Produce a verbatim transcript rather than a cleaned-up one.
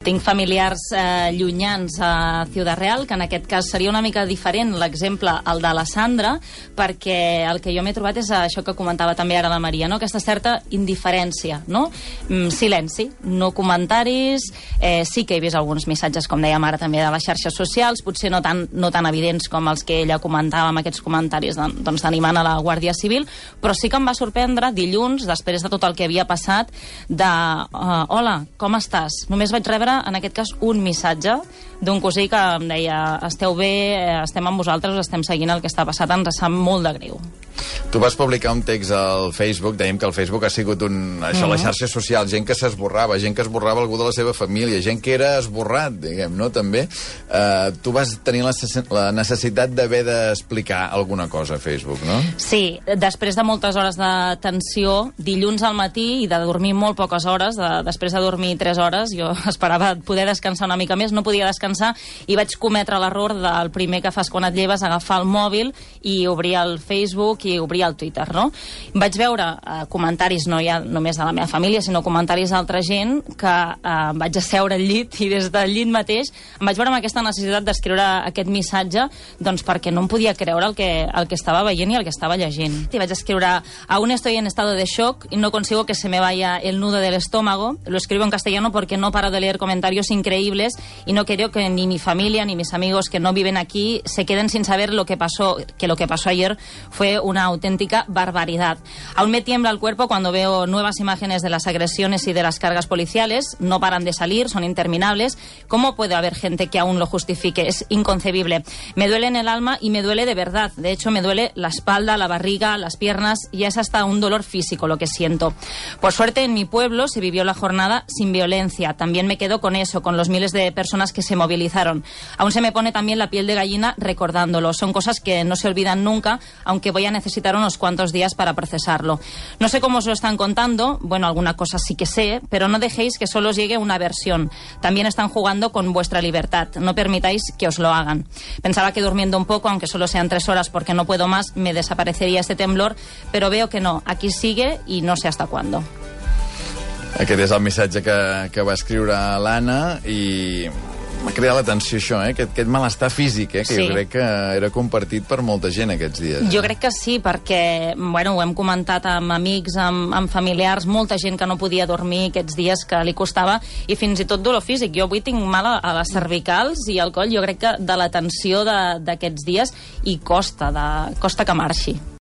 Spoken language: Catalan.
Tinc familiars eh, llunyans a Ciudad Real, que en aquest cas seria una mica diferent l'exemple, el de la Sandra, perquè el que jo m'he trobat és això que comentava també ara la Maria, no? Aquesta certa indiferència, no? Mm, silenci, no comentaris, eh, sí que he vist alguns missatges, com dèiem ara també, de les xarxes socials, potser no tan, no tan evidents com els que ella comentava amb aquests comentaris doncs, d'animant a la Guàrdia Civil, però sí que em va sorprendre dilluns, després de tot el que havia passat, de uh, hola, com estàs? Només vaig rebre en aquest cas un missatge d'un cosí que em deia esteu bé, estem amb vosaltres, estem seguint el que està passant, ens sap molt de greu. Tu vas publicar un text al Facebook, dèiem que el Facebook ha sigut un, això, les xarxes socials, gent que s'esborrava, gent que esborrava algú de la seva família, gent que era esborrat, diguem, no?, també. Uh, tu vas tenir la, la necessitat d'haver d'explicar alguna cosa a Facebook, no? Sí, després de moltes hores de tensió, dilluns al matí i de dormir molt poques hores, de, després de dormir tres hores, jo esperava poder descansar una mica més, no podia descansar i vaig cometre l'error del primer que fas quan et lleves, agafar el mòbil i obrir el Facebook i obrir el Twitter, no? Vaig veure eh, comentaris, no ja només de la meva família, sinó comentaris d'altra gent que eh, vaig asseure al llit i des del llit mateix em vaig veure amb aquesta necessitat d'escriure aquest missatge, doncs perquè no em podia creure el que, el que estava veient i el que estava llegint. I vaig escriure: aún estoy en estado de shock y no consigo que se me vaya el nudo del estómago. Lo escribo en castellano porque no paro de leer comentarios increíbles y no quiero que ni mi familia ni mis amigos que no viven aquí se queden sin saber lo que pasó, que lo que pasó ayer fue una auténtica barbaridad. Aún me tiembla el cuerpo cuando veo nuevas imágenes de las agresiones y de las cargas policiales. No paran de salir, son interminables. ¿Cómo puede haber gente que aún lo justifique? Es inconcebible. Me duele en el alma y me duele de verdad. De hecho, me duele la espalda, la barriga, las piernas y es hasta un dolor físico lo que siento. Por suerte, en mi pueblo se vivió la jornada sin violencia. También me quedo con eso, con los miles de personas que se movilizaron. Aún se me pone también la piel de gallina recordándolo. Son cosas que no se olvidan nunca, aunque voy a necesitar unos cuantos días para procesarlo. No sé cómo os lo están contando, bueno, alguna cosa sí que sé, pero no dejéis que solo os llegue una versión. También están jugando con vuestra libertad. No permitáis que os lo hagan. Pensaba que durmiendo un poco, aunque solo sean tres horas porque no puedo más, me desaparecería este temblor, pero veo que no. Aquí sigue y no sé hasta cuándo. Aquest és el missatge que, que va escriure l'Anna i m'ha cridat l'atenció això, eh? aquest, aquest malestar físic, eh? que sí. Jo crec que era compartit per molta gent aquests dies. Eh? Jo crec que sí, perquè bueno, ho hem comentat amb amics, amb, amb familiars, molta gent que no podia dormir aquests dies, que li costava, i fins i tot dolor físic. Jo avui tinc mal a, a les cervicals i al coll, jo crec que de la tensió d'aquests dies, i costa, de, costa que marxi.